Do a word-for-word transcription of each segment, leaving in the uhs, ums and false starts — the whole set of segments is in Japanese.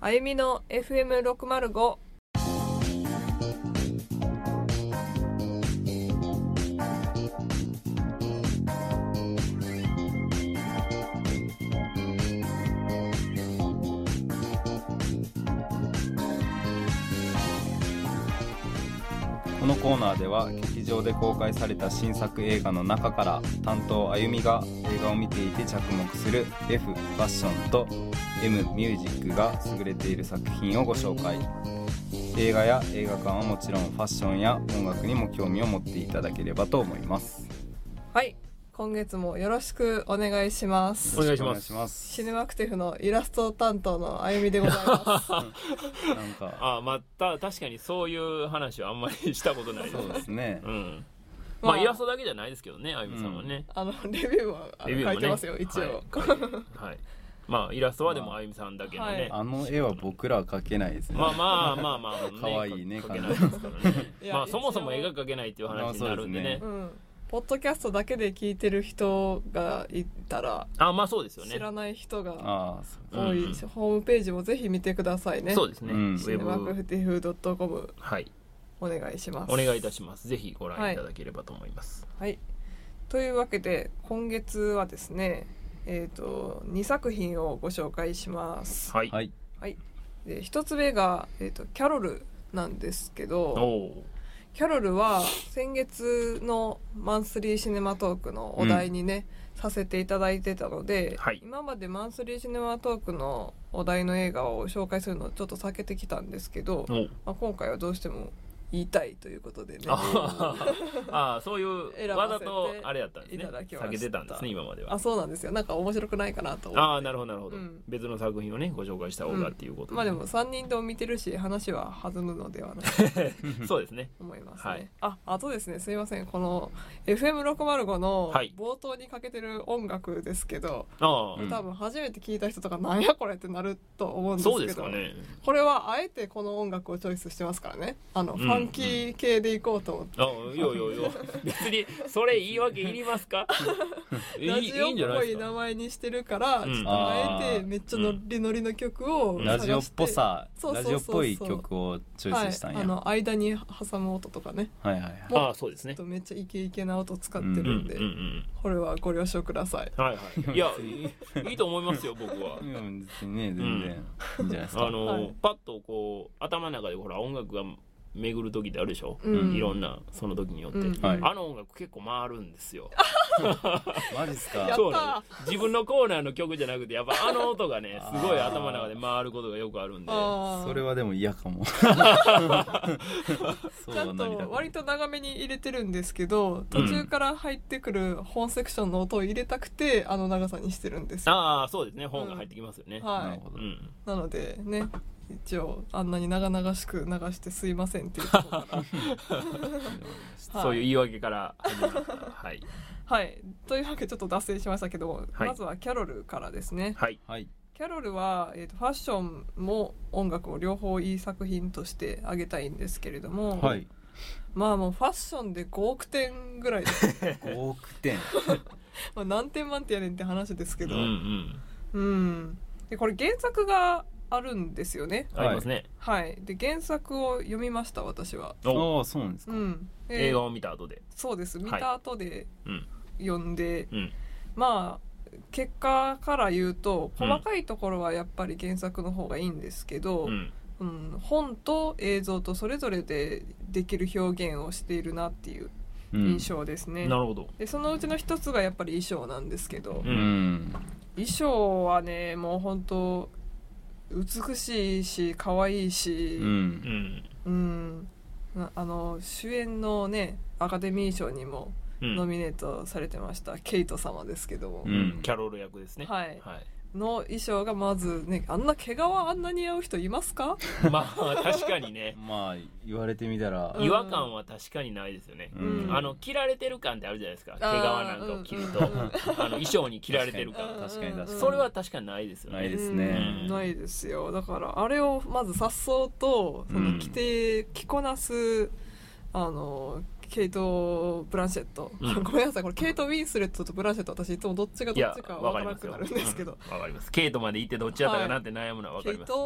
あゆみの エフエムろくまるご。 このコーナーでは劇場で公開された新作映画の中から担当あゆみが映画を見ていて着目する F ファッションと M ミュージックが優れている作品をご紹介。映画や映画館はもちろんファッションや音楽にも興味を持っていただければと思います。 はい、今月もよろしくお願いします。 お願いします。ますシネマクティフのイラスト担当のあゆみでございますなんかあ、また確かにそういう話はあんまりしたことないですね。 そうですね、 うんまあ、まあイラストだけじゃないですけどね、あゆみさんはね、 うん、あのレビューはあの書いてますよ、一応、 はいはい、まあイラストはでもあゆみさんだけのね、はい、 あの絵は僕らは描けないですね。 まあまあまあまあ、 ね、かわいいね、 描けないですからねまあそもそも絵が描けないっていう話になるんでね、 うん、ポッドキャストだけで聞いてる人がいたら、 あ、まあそうですよね、 知らない人が多い、 うんうん、 ホームページもぜひ見てくださいね。 そうですね、うん、 シネマクティフ .com、 はい、 お願いします。 お願いいたします。ぜひご覧いただければと思います。 はい、はい、というわけで今月はですね、えーと、にさく品をご紹介します。 はい、 はいはい、でひとつめが、えーと、キャロルなんですけど、キャロルは先月のマンスリーシネマトークのお題にね、うん、させていただいてたので、はい、今までマンスリーシネマトークのお題の映画を紹介するのをちょっと避けてきたんですけど、まあ、今回はどうしても言いたいということでねああ、そういうわざとあれやったんですね、避けてたんですね今までは。 あ、そうなんですよ、なんか面白くないかなと思って。 ああ、なるほどなるほど、うん、別の作品をねご紹介した方がっていうことで、 うん、まあでもさんにんとも見てるし話は弾むのではないかそうですね、 思いますね、はい、あ、あとですね、すいません、この エフエムろくまるご の冒頭にかけてる音楽ですけど、はい、多分初めて聞いた人とかなんやこれってなると思うんですけど、そうですかね、これはあえてこの音楽をチョイスしてますからね、あの、うん、ファンキー系でいこうと思って、 あ、いやいやいや別にそれ言い訳いりますかラジオっぽい名前にしてるから、うん、ちょっとあえてめっちゃノリノリの曲をラジオっぽさ、ラジオっぽい曲をチョイスしたんや、 はい、あの間に挟む音とかね、 はいはいはい、 ああ、そうですね、 めっちゃイケイケな音使ってるんで、うんうんうん、これはご了承ください。 はいはい、いやいい、いいと思いますよ僕は。 いや別にね、全然、うん、いいんじゃないですか。 あの、はい、パッとこう頭の中でほら音楽が巡る時ってあるでしょ、うん、いろんなその時によって、うん、はい、あの音楽結構回るんですよマジっすか。 そうなんです。自分のコーナーの曲じゃなくてやっぱあの音がねすごい頭の中で回ることがよくあるんで、 それはでも嫌かもちゃんと割と長めに入れてるんですけど、途中から入ってくる本セクションの音を入れたくてあの長さにしてるんですよ。 ああ、そうですね、本が入ってきますよね、 うん、はい、なるほど、うん、なのでね、一応あんなに長々しく流してすいませんっていうところからそういう言い訳から始まったはい、 はい、というわけでちょっと脱線しましたけど、はい、まずはキャロルからですね。 はい、はい、 キャロルは、えーと、ファッションも音楽も両方いい作品として挙げたいんですけれども、はい、まあもうファッションでごおくてんぐらいですごおくてんまあ何点満点やねんって話ですけど、 うんうん、 うん、でこれ原作があるんですよね。 ありますね。 はい。で原作を読みました私は。 ああ、そうなんですか。 うん、 映画を見た後で。 そうです。見た後で読んで、 うん、 まあ結果から言うと細かいところはやっぱり原作の方がいいんですけど、うんうん、本と映像とそれぞれでできる表現をしているなっていう印象ですね。 うん、なるほど。 でそのうちの一つがやっぱり衣装なんですけど、 うん、 衣装はねもう本当美しいし可愛いし、 うんうん、あの主演のねアカデミー賞にもノミネートされてました、うん、ケイト様ですけども、 うん、キャロル役ですね。 はい、はい、の衣装がまずね、あんな毛皮あんなに合う人いますか？ まあ確かにねまあ言われてみたら違和感は確かにないですよね、うん、あの着られてる感ってあるじゃないですか、毛皮なんかを着ると、うん、あの衣装に着られてる感確かに確かにそれは確かにないですよね。 ないですね、 うん、ないですよ。だからあれをまず颯爽とその着て着こなすあのケイト・ブランシェット、うん、ごめんなさいこれケイト・ウィンスレットとブランシェット私いつもどっちがどっちか分からなくなるんですけど、 分かります。ケイトまで行ってどっちやったかなって悩むのは分かります。 ケイト・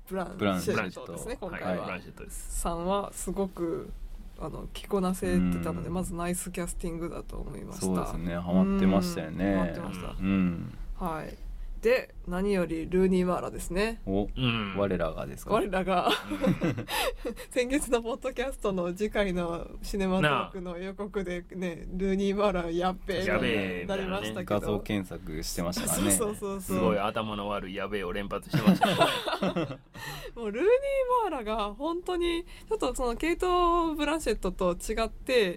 ブランシェットですね今回は、はい、ブランシェットですさんはすごくあの着こなせてたので、まずナイスキャスティングだと思いました。 そうですね、ハマってましたよね。 ハマってました、 うん、 はい。で何よりルーニー・マーラですね。 お、うん、我らがですか。 我らが先月のポッドキャストの次回のシネマトークの予告でね、ルーニー・マーラやっべえになりましたけど、 画像検索してましたからね。 そうそうそうそう、 すごい頭の悪いやべえを連発してましたもうルーニー・マーラが本当にちょっとそのケイト・ブランシェットと違って、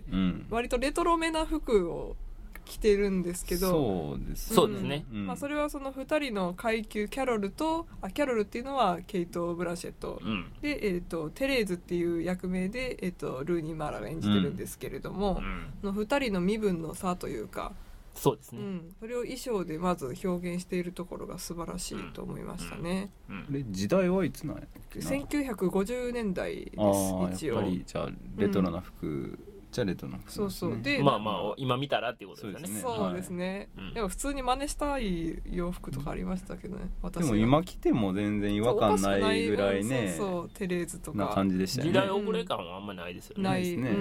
うん、割とレトロめな服を着てるんですけど、 そうです、 うん、そうですね、 うん、まあ、それはそのふたりの階級キャロルとあキャロルっていうのはケイト・ブランシェット、うん、で、えー、とテレーズっていう役名で、えー、とルーニー・マーラが演じてるんですけれども、うん、のふたりの身分の差というか、 そうですね、 うん、それを衣装でまず表現しているところが素晴らしいと思いましたね、 うんうんうん、時代はいつなんやっけな。 せんきゅうひゃくごじゅうねんだいです。 あ一応やっぱりじゃあレトロな服、うんチャレトの、ね、 そうそうでまあまあ今見たらっていうことですよね。 そうですね、はい、でも普通に真似したい洋服とかありましたけどね、私でも今着ても全然違和感ないぐらいね、 そうそうテレーズとかな感じでしたよね。 時代遅れ感はあんまりないですよね。 ないですね、うんうん、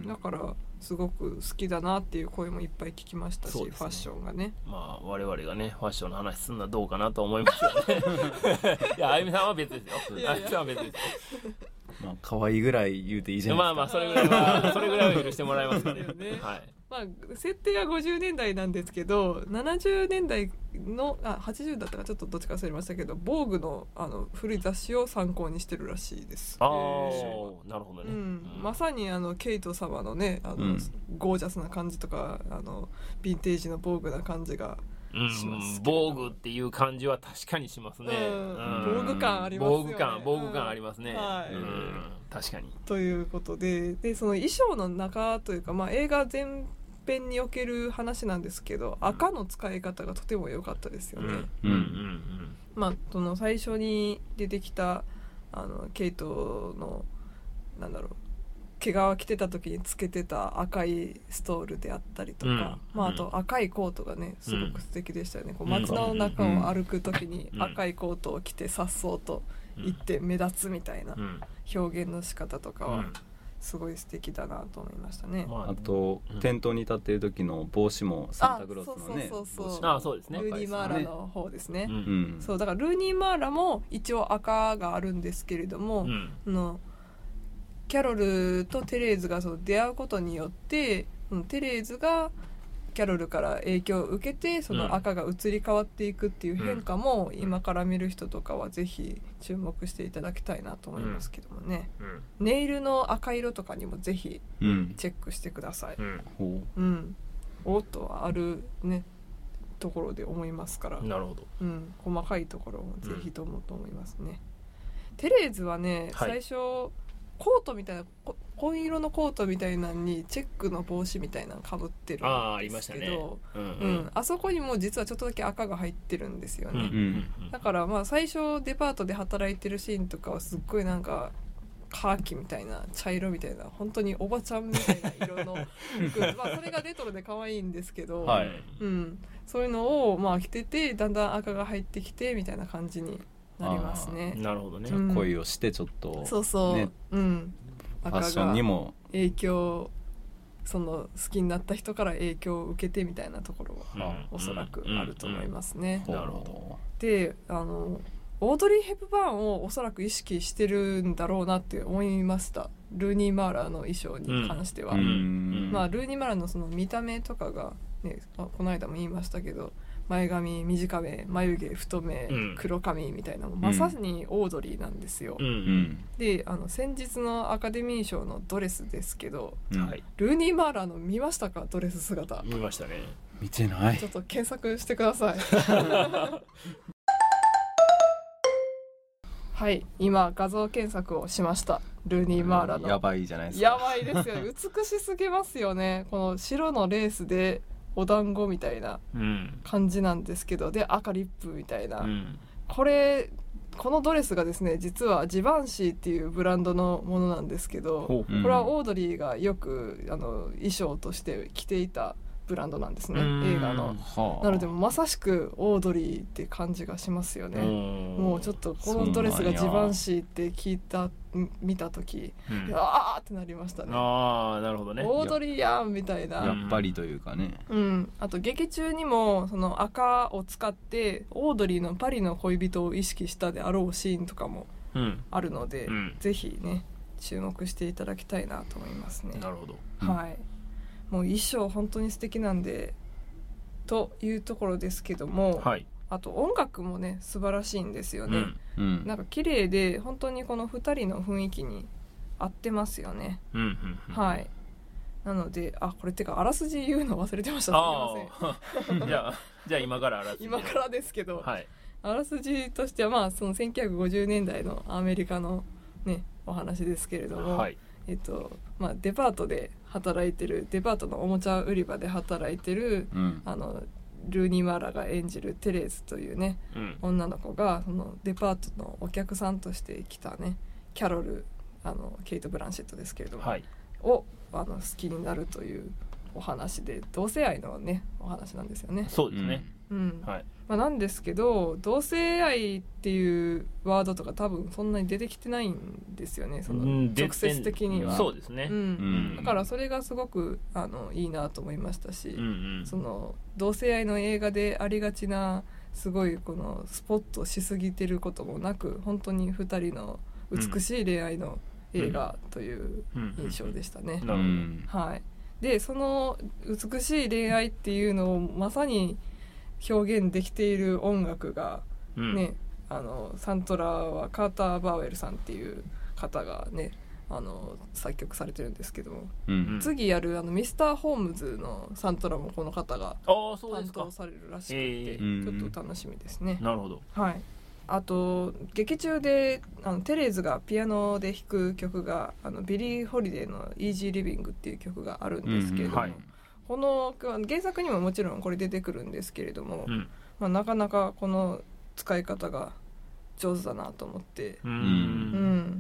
だからすごく好きだなっていう声もいっぱい聞きましたし、ね、ファッションがね、 まあ我々がねファッションの話すんのはどうかなと思いますよねいやあゆみさんは別ですよ。あゆみさんは別ですよまあ可愛いぐらい言うていいじゃないですか。 まあまあそれぐらいはそれぐらいは許してもらいますよね。はい。 まあ設定はごじゅうねんだいなんですけど、ななじゅうねんだいのあはちじゅうだったかちょっとどっちか忘れましたけど、防具のあの古い雑誌を参考にしてるらしいです。 ああ、なるほどね。 うん、まさにあのケイト様のねあの、うん、ゴージャスな感じとかあのヴィンテージの防具な感じが。 うん、防具っていう感じは確かにしますね。 防具感ありますよね。 防具感、防具感ありますね。 はい、 うん、確かに。 ということで、でその衣装の中というか、まあ、映画全編における話なんですけど、赤の使い方がとても良かったですよね。 うんうんうん、 まあその最初に出てきたあのケイトのなんだろう。毛皮着てた時につけてた赤いストールであったりとか、うんまあ、あと赤いコートがねすごく素敵でしたよね、うん、こう街の中を歩く時に赤いコートを着て颯爽と行って目立つみたいな表現の仕方とかはすごい素敵だなと思いましたね、 うん、あと、うん、店頭に立っている時の帽子もサンタクロースのね、 そうそうそうあそうですね、 ルーニー・マーラの方ですね、 うん、 そうだからルーニー・マーラも一応赤があるんですけれども、うん、のキャロルとテレーズがその出会うことによって、うん、テレーズがキャロルから影響を受けてその赤が移り変わっていくっていう変化も今から見る人とかはぜひ注目していただきたいなと思いますけどもね、うん、ネイルの赤色とかにもぜひチェックしてください、うんうん、おっとあるねところで思いますから、 なるほど、 うん、細かいところもぜひともと思いますね、うん、テレーズはね、はい、最初コートみたいな紺色のコートみたいなのにチェックの帽子みたいなのかぶってるんですけど、 あ、ありましたね、 うんうんうん、あそこにも実はちょっとだけ赤が入ってるんですよね、うんうんうん、だからまあ最初デパートで働いてるシーンとかはすっごいなんかカーキみたいな茶色みたいな本当におばちゃんみたいな色の服まあそれがレトロで可愛いんですけど、はいうん、そういうのをまあ着ててだんだん赤が入ってきてみたいな感じになりますね。 なるほどね、 うん、恋をしてちょっと、 そうそう、ねうん、 ファッションにも影響その好きになった人から影響を受けてみたいなところはおそらくあると思いますね、 うんうんうん、なるほど。 であのオードリー・ヘプバーンをおそらく意識してるんだろうなって思いました。ルーニー・マーラーの衣装に関しては、うん、まあルーニー・マーラーのその見た目とかが、ね、この間も言いましたけど前髪短め眉毛太め、うん、黒髪みたいなまさにオードリーなんですよ、うんうん、であの先日のアカデミー賞のドレスですけど、うん、ルーニー・マーラーの見ましたか？ドレス姿見ましたね。 見てない。 ちょっと検索してくださいはい今画像検索をしました。ルーニー・マーラーのやばいじゃないですか。 やばいですよね美しすぎますよね。この白のレースでお団子みたいな感じなんですけど、うん、で赤リップみたいな、うん、これこのドレスがですね実はジバンシーっていうブランドのものなんですけど、うん、これはオードリーがよくあの衣装として着ていたブランドなんですね、映画の。なのでまさしくオードリーって感じがしますよね。もうちょっとこのドレスがジバンシーって聞いた見た時、うん、あーってなりましたね。 あー、なるほどね。 オードリーやんみたいな。 やっぱりというかね。 うん。あと劇中にもその赤を使ってオードリーのパリの恋人を意識したであろうシーンとかもあるので、うん、ぜひね注目していただきたいなと思いますね。 なるほど。 はい。もう衣装本当に素敵なんでというところですけども、はい、あと音楽もね素晴らしいんですよね、うん、なんか綺麗で本当にこのふたりの雰囲気に合ってますよね、うんうんうん、はいなのであこれってかあらすじ言うの忘れてました。 すみませんじゃあじゃあ今からあらすじ今からですけど、はい、あらすじとしてはまあそのせんきゅうひゃくごじゅうねんだいのアメリカのねお話ですけれども、はいえっとまあ、デパートで働いてるデパートのおもちゃ売り場で働いてる、うん、あのルーニー・マーラが演じるテレーズというね、うん、女の子がそのデパートのお客さんとして来たねキャロルあのケイト・ブランシェットですけれども、はい、をあの好きになるというお話で同性愛のねお話なんですよね。 そうですね、 うんはいまあ、なんですけど同性愛っていうワードとか多分そんなに出てきてないんですよねその直接的には、 うん、そうですね、うんうん、 だからそれがすごくあのいいなと思いましたし、うんうん、その同性愛の映画でありがちなすごいこのスポットしすぎてることもなく本当にふたりの美しい恋愛の映画という印象でしたね、うんうんはい、でその美しい恋愛っていうのをまさに表現できている音楽がね、うん、あのサントラはカーター・バーウェルさんっていう方がねあの作曲されてるんですけども、うんうん、次やるあのミスター・ホームズのサントラもこの方が担当されるらしくてちょっと楽しみですね。 なるほど、 はい、あと劇中であのテレーズがピアノで弾く曲があのビリー・ホリデーのイージー・リビングっていう曲があるんですけれども、うんうんはいこの原作にももちろんこれ出てくるんですけれども、うんまあ、なかなかこの使い方が上手だなと思って、うんうん、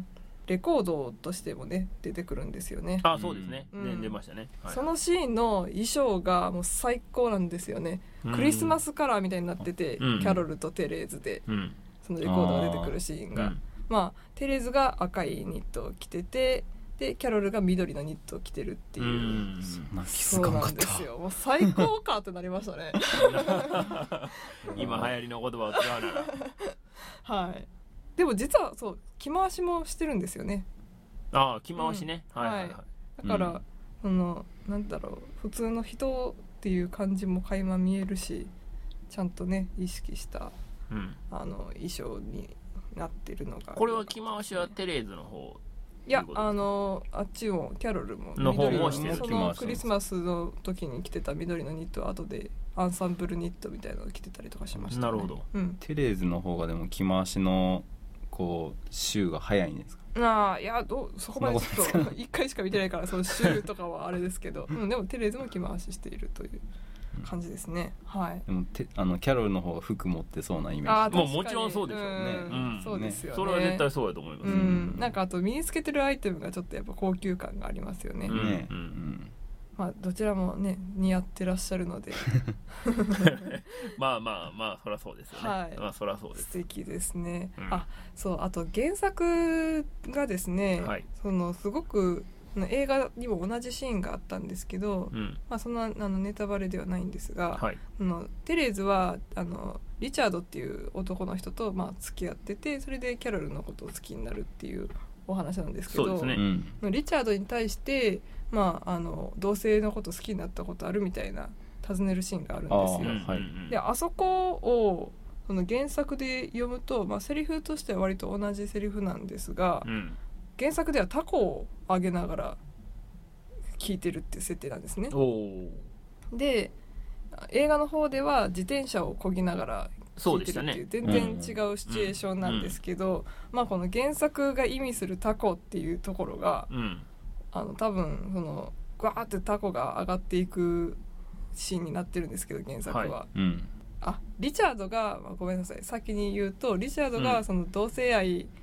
レコードとしてもね出てくるんですよね。 あそうですね、うん、出ましたね、 はい、そのシーンの衣装がもう最高なんですよね、うん、クリスマスカラーみたいになってて、うん、キャロルとテレーズで、うん、そのレコードが出てくるシーンが、うんまあ、テレーズが赤いニットを着ててでキャロルが緑のニットを着てるっていう、うん、そうなんですよ。もう最高かってなりましたね今流行りの言葉を使うならはいでも実はそう着回しもしてるんですよね。 ああ着回しね、うん、はいはいはい、はい、 だから、うん、そのなんだろう普通の人っていう感じも垣間見えるしちゃんとね意識した、うん、あの衣装になってるのがこれは着回しはテレーズの方いやあのあっちもキャロルもの方もしてるそのクリスマスの時に着てた緑のニットは後でアンサンブルニットみたいなのを着てたりとかしましたね。 なるほど、 うん、 テレーズの方がでも着回しのこう週が早いんですか。 ああいやどうそこまでちょっといっかいしか見てないからその週とかはあれですけど、うん、でもテレーズも着回ししているという感じですね、うん、はい。 でもてあのキャロルの方が服持ってそうなイメージ。もうもちろんそうですよね、うんうん、そうですよね。 それは絶対そうだと思います、 うん、なんかあと身につけてるアイテムがちょっとやっぱ高級感がありますよね、 うんねうんうんまあ、どちらもね似合ってらっしゃるのでまあまあまあそりゃそうですよね、はい、まあそりゃそうです。 素敵ですね、うん、あそうあと原作がですね、はい、そのすごく映画にも同じシーンがあったんですけど、うんまあ、そんなあのネタバレではないんですが、はい、あのテレーズはあのリチャードっていう男の人とまあ付き合っててそれでキャロルのことを好きになるっていうお話なんですけど、 そうですね、 うん、リチャードに対してまあ、あの同性のこと好きになったことあるみたいな尋ねるシーンがあるんですよ。あ、はい、であそこをその原作で読むと、まあ、セリフとしては割と同じセリフなんですが、うん、原作ではタコをあげながら聞いてるっていう設定なんですね。で映画の方では自転車を漕ぎながら聞いてるっていう全然違うシチュエーションなんですけど、うんうんまあ、この原作が意味するタコっていうところが、うんあの多分そのガーってタコが上がっていくシーンになってるんですけど原作は、はいうん、あリチャードが、まあ、ごめんなさい先に言うとリチャードがその同性愛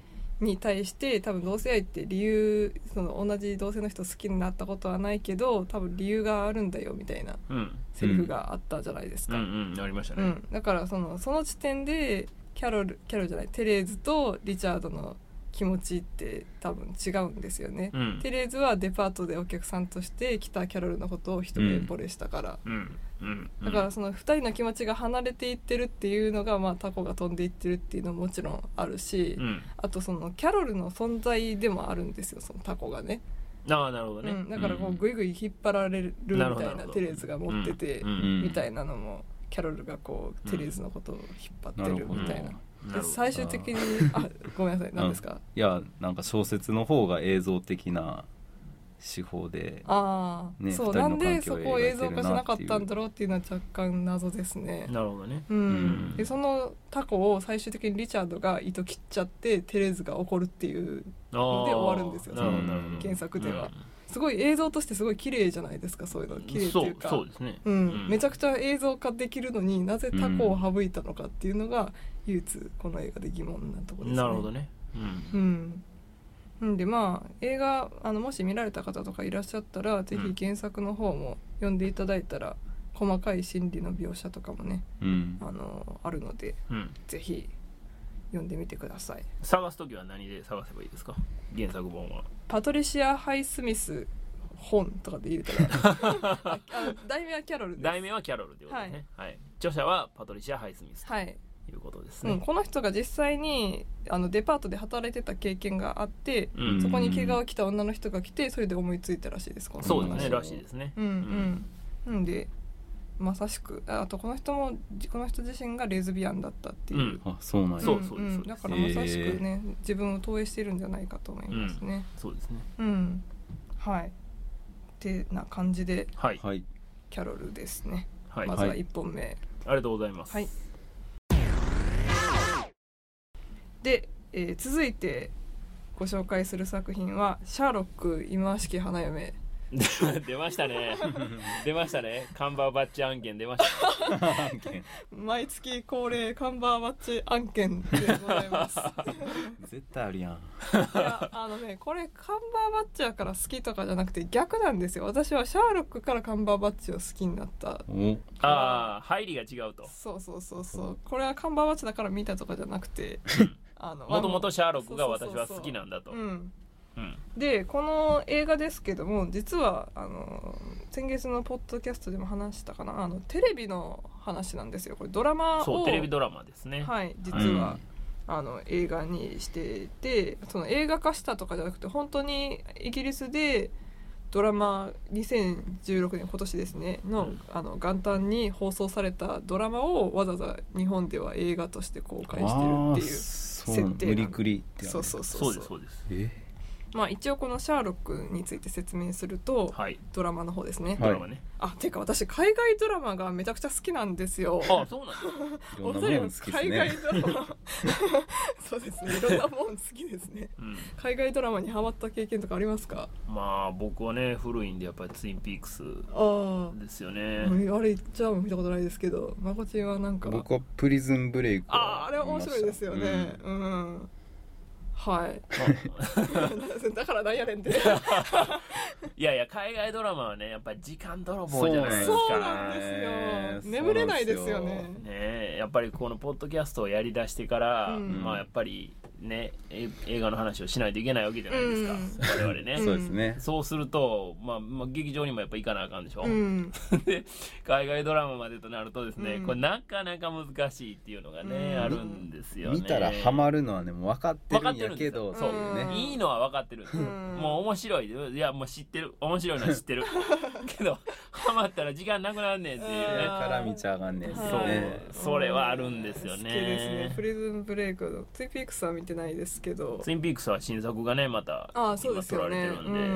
に対して多分同性愛って理由その同じ同性の人好きになったことはないけど多分理由があるんだよみたいなセリフがあったじゃないですか、 うんうんうん、ありましたね、 うん、だからそのその時点でキャロルキャロルじゃないテレーズとリチャードの気持ちって多分違うんですよね、うん、テレーズはデパートでお客さんとして来たキャロルのことを一目惚れしたから、うんうんうん、だからそのふたりの気持ちが離れていってるっていうのが、まあ、タコが飛んでいってるっていうのももちろんあるし、うん、あとそのキャロルの存在でもあるんですよそのタコがね。 ああなるほどね、 うん、だからこうグイグイ引っ張られるみたいなテレーズが持ってて、うん、みたいなのもキャロルがこうテレーズのことを引っ張ってるみたいな、で最終的にあごめんなさい何ですか、 いやなんか小説の方が映像的な手法で、 ああ、ね、そうなんでそこを映像化しなかったんだろうっていうのは若干謎ですね。 なるほどね、 うんうん、でそのタコを最終的にリチャードが糸切っちゃってテレーズが怒るっていうので終わるんですよその原作では、うん、すごい映像としてすごい綺麗じゃないですか。そういうの綺麗っていうかそう、そうですね、 うんうん、めちゃくちゃ映像化できるのになぜタコを省いたのかっていうのが唯一この映画で疑問なところですね。 なるほどね、うん、うんんでまあ映画あのもし見られた方とかいらっしゃったら、うん、ぜひ原作の方も読んでいただいたら細かい心理の描写とかもね、うん、あのあるので、うん、ぜひ読んでみてください。 探すときは何で探せばいいですか？原作本はパトリシア・ハイスミス本とかで入れたらあの題名はキャロルです。 題名はキャロルということですね、はいはい、著者はパトリシア・ハイスミス、 はいいうことですね、 うん、この人が実際にあのデパートで働いてた経験があって、うん、そこに毛皮を着た女の人が来てそれで思いついたらしいです。このそうですねらしいですね、 うんうん、なんでまさしく あ, あとこの人もこの人自身がレズビアンだったっていう、うん、 あそうなんや、 そうそうです、だからまさしくね、えー、自分を投影しているんじゃないかと思いますね、うん、 そうですね、 うん、はいってな感じで、 はい、 キャロルですね、 はい、 まずはいっぽんめ、はい、 ありがとうございます、 はい。で、えー、続いてご紹介する作品はシャーロック忌まわしき花嫁出ましたね出ましたねカンバーバッチ案件出ました毎月恒例カンバーバッチ案件でございます絶対あるやん。 いやあのねこれカンバーバッチやから好きとかじゃなくて逆なんですよ。私はシャーロックからカンバーバッチを好きになった。 ああ入りが違うと。 そうそうそうそうこれはカンバーバッチだから見たとかじゃなくてあのもともとシャーロックが私は好きなんだと。 うん、でこの映画ですけども実はあの先月のポッドキャストでも話したかなあのテレビの話なんですよ。これドラマをそうテレビドラマですね。 はい実は、うん、あの映画にしててその映画化したとかじゃなくて本当にイギリスでドラマにせんじゅうろくねん今年ですね の,、うん、あの元旦に放送されたドラマをわざわざ日本では映画として公開してるっていう設定無理くりってそうそうそうそうです。 えまあ、一応このシャーロックについて説明すると、はい、ドラマの方ですね、 ドラマね。 あてか私海外ドラマがめちゃくちゃ好きなんですよ。 あそうなんだお二人も海外ドラマそうですねいろんなもん好きですね、うん、海外ドラマにハマった経験とかありますか？ まあ僕はね古いんでやっぱりツインピークスですよね。 あれ言っちゃうも見たことないですけどまこちんはなんか僕はプリズンブレイクああれは面白いですよね。うん、うんはいだからなんやねんっていやいや海外ドラマはねやっぱり時間泥棒じゃないですか。 そうなんですよ眠れないですよね。 ねやっぱりこのポッドキャストをやりだしてから、うん、まあやっぱりね映画の話をしないといけないわけじゃないですか、うん、我々ね、 うん、そうですね。 そうすると、まあ、まあ劇場にもやっぱ行かなあかんでしょ、うん、で海外ドラマまでとなるとですね、うん、これなかなか難しいっていうのがね、うん、あるんですよね。 見たらハマるのはねもう分かってるんやけどそう、ね、いいのは分かってるんですよ、うん、もう面白いいやもう知ってる面白いのは知ってるけどハマったら時間なくなんねんっていうねだから見ちゃあかんねん、 そうそれはあるんですよね。 好きですねプリズンブレイクのツインピークスは見てないですけどツインピークスは新作がねまた今撮られてるんで、うん、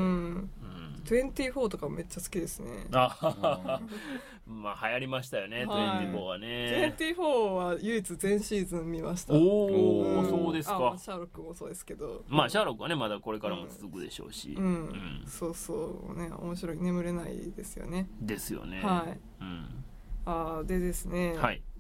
にじゅうよんとかめっちゃ好きですね。 あまあ流行りましたよね、はい、にじゅうよんはね。 にじゅうよんは唯一全シーズン見ました。 おお、うん、そうですか。 あ、まあ、シャーロックもそうですけどまあシャーロックはねまだこれからも続くでしょうし、 うんうんうん、そうそうね面白い眠れないですよね。 ですよね。 はい、うん、あでですね、 はい、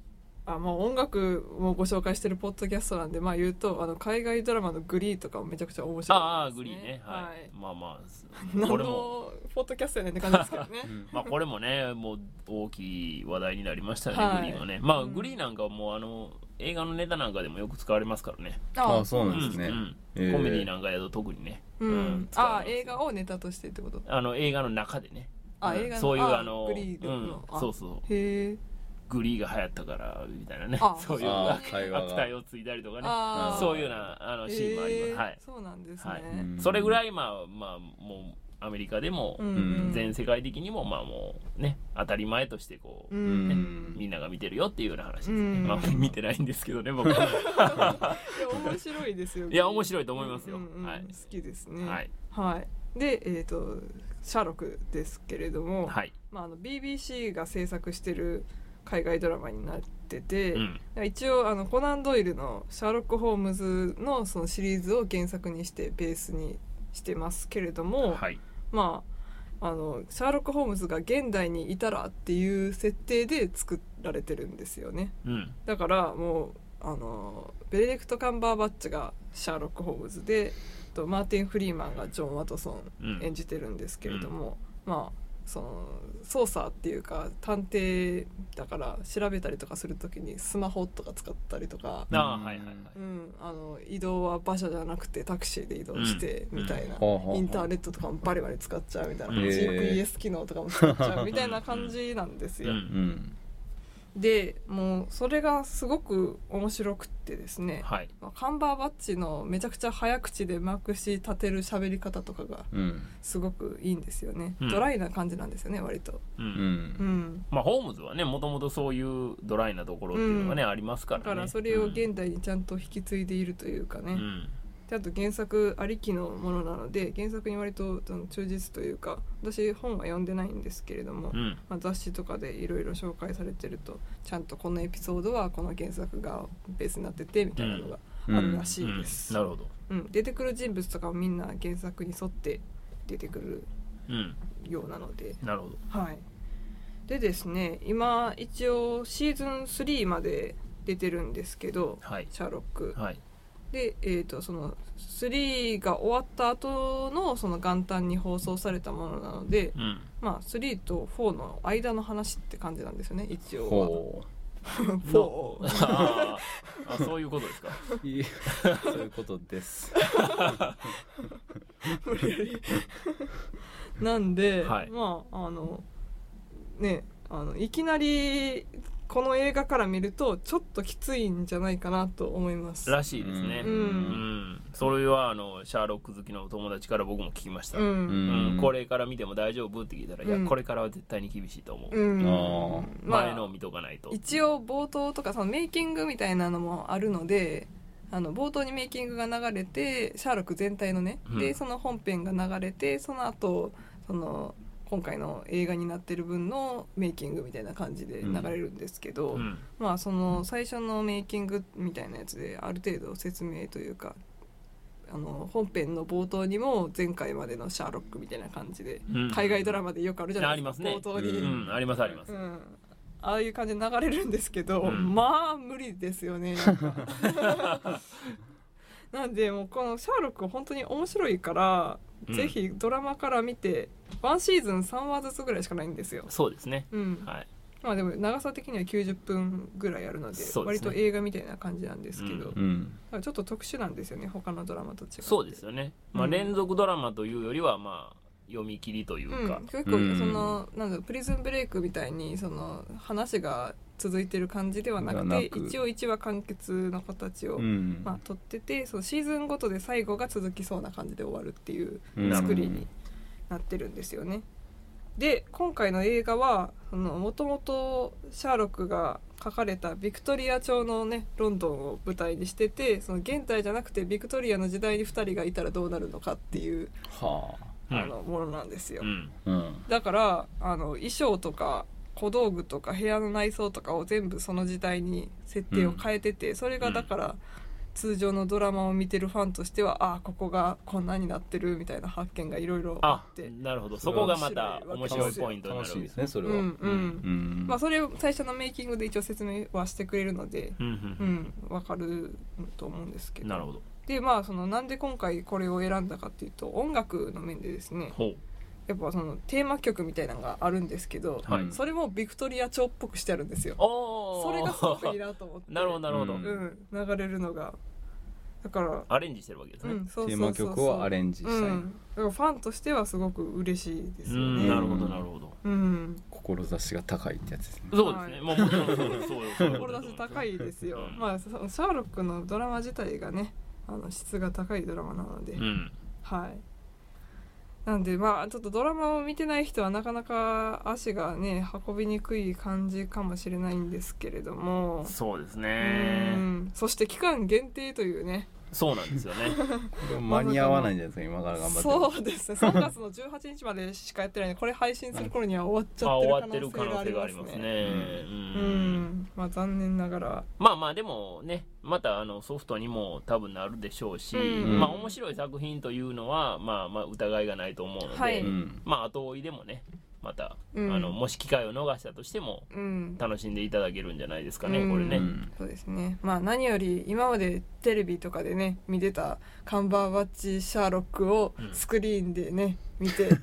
あもう音楽もご紹介してるポッドキャストなんで、まあ言うとあの海外ドラマのグリーとかもめちゃくちゃ面白いです、ね、 ああグリーね、はい、はい、まあまあこれもポッドキャストやねんって感じですけどね、 うん、まあこれもねもう大きい話題になりましたね、はい、グリーはね、まあ、うん、グリーなんかはもうあの映画のネタなんかでもよく使われますからね。 ああそうなんですね、 うんうん、コメディなんかやと特にね、 うんうん、ああ映画をネタとしてってこと？ あの映画の中でね、 あ、映画のそういうあのグリーの、 うん、そうそうへえグリーが流行ったからみたいなね、そういう悪態をついたりとかね、そういうようなあのシーンもあります、はい、 そうなんですね、 はい、それぐらいまあまあもうアメリカでも、うん、全世界的にもまあもうね当たり前としてこう、ね、うん、みんなが見てるよっていうような話ですね、うん、まあ見てないんですけどね僕はいや面白いですよ、 いや面白いと思いますよ、 うんうん、 はい、 好きですね、 はい、 はい、でえっ、ー、とシャーロックですけれども、 はい、 まあ、あの ビービーシー が制作してる海外ドラマになってて、うん、一応あのコナン・ドイルのシャーロック・ホームズ の, そのシリーズを原作にしてベースにしてますけれども、 はい、 まああのシャーロック・ホームズが現代にいたらっていう設定で作られてるんですよね、 うん、 だからもうあのベネディクト・カンバーバッチがシャーロック・ホームズでとマーティン・フリーマンがジョン・ワトソン演じてるんですけれども、うん、まあその捜査っていうか探偵だから調べたりとかするときにスマホとか使ったりとか、 あ、はいはいはい、 うん、あの移動は馬車じゃなくてタクシーで移動してみたいな、 うん、 インターネットとかもバリバリ使っちゃうみたいな、うん、ジーピーエス 機能とかも使っちゃうみたいな感じなんですよ、 うんうん、 でもうそれがすごく面白くってですね、 はい、 カンバーバッチのめちゃくちゃ早口でまくし立てる喋り方とかがすごくいいんですよね、うん、ドライな感じなんですよね割と、 うんうん、まあホームズはねもともとそういうドライなところっていうのがね、うん、ありますからね、 だからそれを現代にちゃんと引き継いでいるというかね、うん、であと原作ありきのものなので原作に割と忠実というか、私本は読んでないんですけれども、 うんまあ、雑誌とかでいろいろ紹介されてるとちゃんとこのエピソードはこの原作がベースになっててみたいなのがあるらしいです、 うんうんうん、なるほど、 うん、出てくる人物とかもみんな原作に沿って出てくるようなので、 うん、なるほど、 はい、でですね今一応シーズンスリーまで出てるんですけど、 はい、 シャーロック、 はい、 で、えーと、そのスリーが終わった後のその元旦に放送されたものなので、 うん、 まあスリーとフォーの間の話って感じなんですよね一応は。 ほうフォーああそういうことですかいいそういうことです無理やりなんで、 はい、 まああのねあのいきなりこの映画から見るとちょっときついんじゃないかなと思いますらしいですね、 うんうん、 それはあのシャーロック好きの友達から僕も聞きました、うんうん、これから見ても大丈夫って聞いたら、うん、いやこれからは絶対に厳しいと思う、うん、あ前のを見とかないと、 まあ、一応冒頭とかそのメイキングみたいなのもあるのであの冒頭にメイキングが流れてシャーロック全体のね、うん、でその本編が流れてその後その今回の映画になってる分のメイキングみたいな感じで流れるんですけど、うん、まあその最初のメイキングみたいなやつである程度説明というかあの本編の冒頭にも前回までのシャーロックみたいな感じで、うん、海外ドラマでよくあるじゃないですか、 ありますね、 冒頭に、 うん、ありますあります、 うん、ああいう感じで流れるんですけど、うん、まあ無理ですよねなんでもうこのシャーロック本当に面白いから、うん、ぜひドラマから見てワンシーズンさんわずつぐらいしかないんですよ。 そうですね、 うんはい、 まあでも長さ的にはきゅうじゅっぷんぐらいあるの で, で、ね、割と映画みたいな感じなんですけど、 うん、 だからちょっと特殊なんですよね他のドラマと違って。 そうですよね、まあ、連続ドラマというよりはまあ読み切りというか、 うん、結構その、うん、なんだろうプリズンブレイクみたいにその話が続いてる感じではなくて一応いちわ完結の形を、うんまあ、取っててそのシーズンごとで最後が続きそうな感じで終わるっていう作りになってるんですよね。で今回の映画はもともとシャーロックが書かれたビクトリア朝のねロンドンを舞台にしててその現代じゃなくてビクトリアの時代にふたりがいたらどうなるのかっていう、はあ、あのものなんですよ、 うんうん、 だからあの衣装とか小道具とか部屋の内装とかを全部その時代に設定を変えてて、うん、それがだから通常のドラマを見てるファンとしてはあここがこんなになってるみたいな発見がいろいろあって、 あなるほど、そこがまた面白いポイントになるわけですね。 それは、 うんうんうん、まあそれを最初のメイキングで一応説明はしてくれるので、うんうん、分かると思うんですけど。 なるほど。 でまあそのなんで今回これを選んだかっていうと音楽の面でですね、ほうやっぱそのテーマ曲みたいなのがあるんですけど、はい、それもビクトリア朝っぽくしてあるんですよ。それがすごくいいなと思ってなるほどなるほど、うん、流れるのがだからアレンジしてるわけですね、うん、 そうそうそうそうテーマ曲をアレンジしたい、うん、 だからファンとしてはすごく嬉しいですよね。 なるほどなるほど、 うん、 志が高いってやつですね。 そうですね、はい、もうもちろんそうですそうです志高いですよ、うん、まあシャーロックのドラマ自体がねあの質が高いドラマなので、うん、はいなんでまあちょっとドラマを見てない人はなかなか足がね運びにくい感じかもしれないんですけれども、 そうですね、 うん、そして期間限定というね。 そうなんですよね間に合わないんじゃないですか今から頑張って。 そうですねさんがつのじゅうはちにちまでしかやってないのでこれ配信する頃には終わっちゃってる可能性がありますね。うん、うん、まあ残念ながらまあまあでもねまたあのソフトにも多分なるでしょうし、うん、まあ面白い作品というのはまあまあ疑いがないと思うので、はい、まあ後追いでもねまた、うん、あのもし機会を逃したとしても、うん、楽しんでいただけるんじゃないですかね、うん、これね、うん、 そうですね。まあ何より今までテレビとかでね見てたカンバーバッチシャーロックをスクリーンでね、うん、見て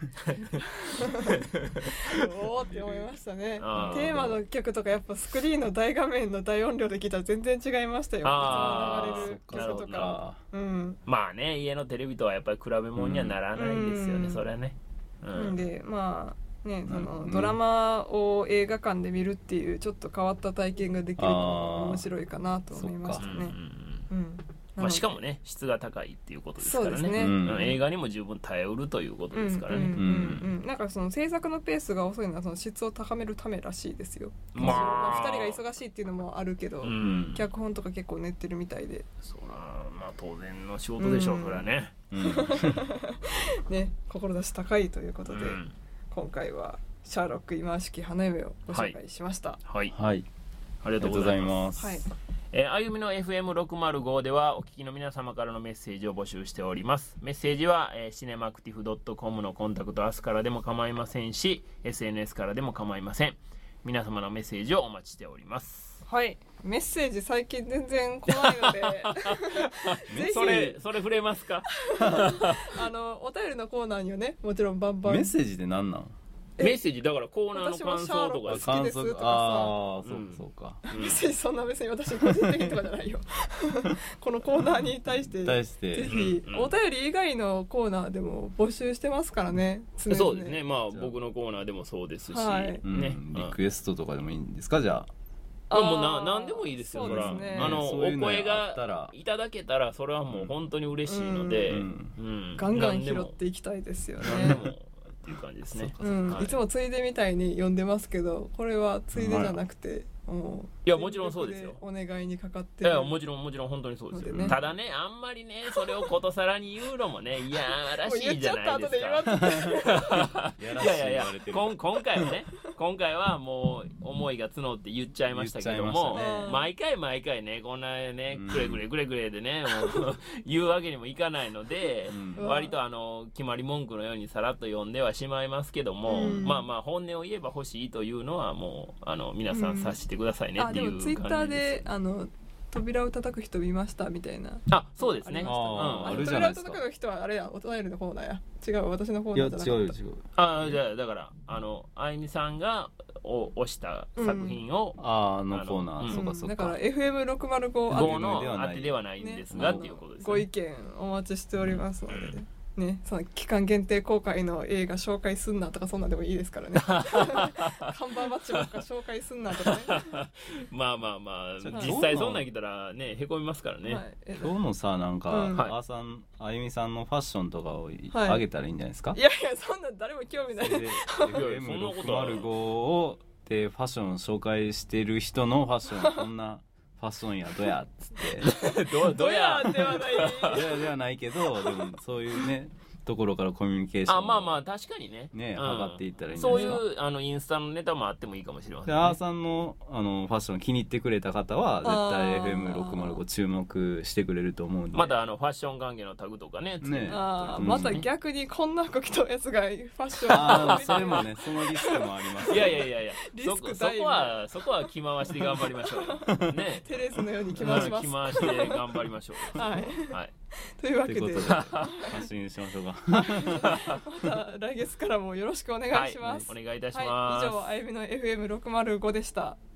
おーって思いましたね。テーマの曲とかやっぱスクリーンの大画面の大音量で聞いたら全然違いましたよ。 あ流れる曲とか、うん、まあね家のテレビとはやっぱり比べ物にはならないですよね、うん、それはね、 うん、でまあね、そのドラマを映画館で見るっていうちょっと変わった体験ができるのも面白いかなと思いましたね。 うん、まあ、しかもね質が高いっていうことですから ね, ね、うん、映画にも十分耐えうるということですからね。 なんかその制作のペースが遅いのはその質を高めるためらしいですよ。まあ、ふたりが忙しいっていうのもあるけど、うん、脚本とか結構練ってるみたいで。 そうな、まあ当然の仕事でしょう、うん、それはね。うん、 ね志高いということで。うん、今回はシャーロック忌まわしき花嫁をご紹介しました。 はい、はいはい、ありがとうございます。はい、えー、あゆみの エフエムろくまるご ではお聞きの皆様からのメッセージを募集しております。メッセージは、えー、シネマクティフ ドットコム のコンタクトアスからでも構いませんし エスエヌエス からでも構いません。皆様のメッセージをお待ちしております。 はい、メッセージ最近全然来ないのでぜひそれそれ触れますかあのお便りのコーナーにはねもちろんバンバンメッセージって何なん？ メッセージだからコーナーの感想とか好きですとかさ、 ああ、そうかそうか、 うん、メッセージそんな別に私個人的にとかじゃないよこのコーナーに対して対してぜひ、うん、お便り以外のコーナーでも募集してますからね。 常々そうですね、まあ僕のコーナーでもそうですし、はい、ね、 うん、リクエストとかでもいいんですか？じゃああもうな何でもいいですよ。そら、ね、あのお声がいただけたらそれはもう本当に嬉しいので、うんうん、ガンガン拾っていきたいですよね。 何でもっていう感じですね。 うん、はい、いつもついでみたいに読んでますけどこれはついでじゃなくて、もういやもちろんそうですよ。 お願いにかかってる。いやもちろんもちろん本当にそうですよ、ね、ただねあんまりねそれをことさらに言うのもねいやらしいじゃないですか。いやいやいや今回はね今回はもう思いが募って言っちゃいましたけども、ね、毎回毎回ねこんなねくれくれくれくれでねもう言うわけにもいかないので、うん、割とあの決まり文句のようにさらっと読んではしまいますけども、うん、まあまあ本音を言えば欲しいというのはもうあの皆さん察してくださいねっていう感じです。あでもツイッターであの扉を叩く人見ましたみたいな。 あ、そうですね。 あ、うん、あるじゃないですか。扉を叩く人はあれや、お便りのコーナーや。違う、私のコーナーじゃなかった。いや、違う違う。 あ、じゃあだからあのあゆみさんがを押した作品を、 うん、ああのコーナー、うん、そうかそうか。 だから エフエムろくまるごの当てではないんですが、ね、っていうことですね。 ご意見お待ちしておりますので。うんね、その期間限定公開の映画紹介すんなとかそんなんでもいいですからねカンバーバッチばっか紹介すんなとかねまあまあまあ実際そんなん来たらねへこみますからね、はい、 今日のさなんか、うん、あーさんあゆみさんのファッションとかをあげたらいいんじゃないですか、 はい、いやいやそんな誰も興味ないエフエムろくまるご をでファッションを紹介してる人のファッションこんなファッションやどやっつってどどやではないどやではないけどでもそういうねところからコミュニケーションあまあまあ確かにねね、 うん、 上がっていったらいいんじゃないですか。 そういうあのインスタのネタもあってもいいかもしれません、ね、 であーさんのあのファッション気に入ってくれた方は絶対 エフエムろくまるご 注目してくれると思うんで、 またあのファッション関係のタグとかねねあ、 うん、 また逆にこんな服着たやつがファッションあそれもねそのリスクもありますいやいやいやいやリスクそこそこはそこは着回して頑張りましょうねテレスのように着回します着回して頑張りましょうはい、 はい、 というわけでということで発信しましょうかまた来月からもよろしくお願いします、 はい、お願いいたします、 はい、以上あゆみの エフエムろくまるご でした。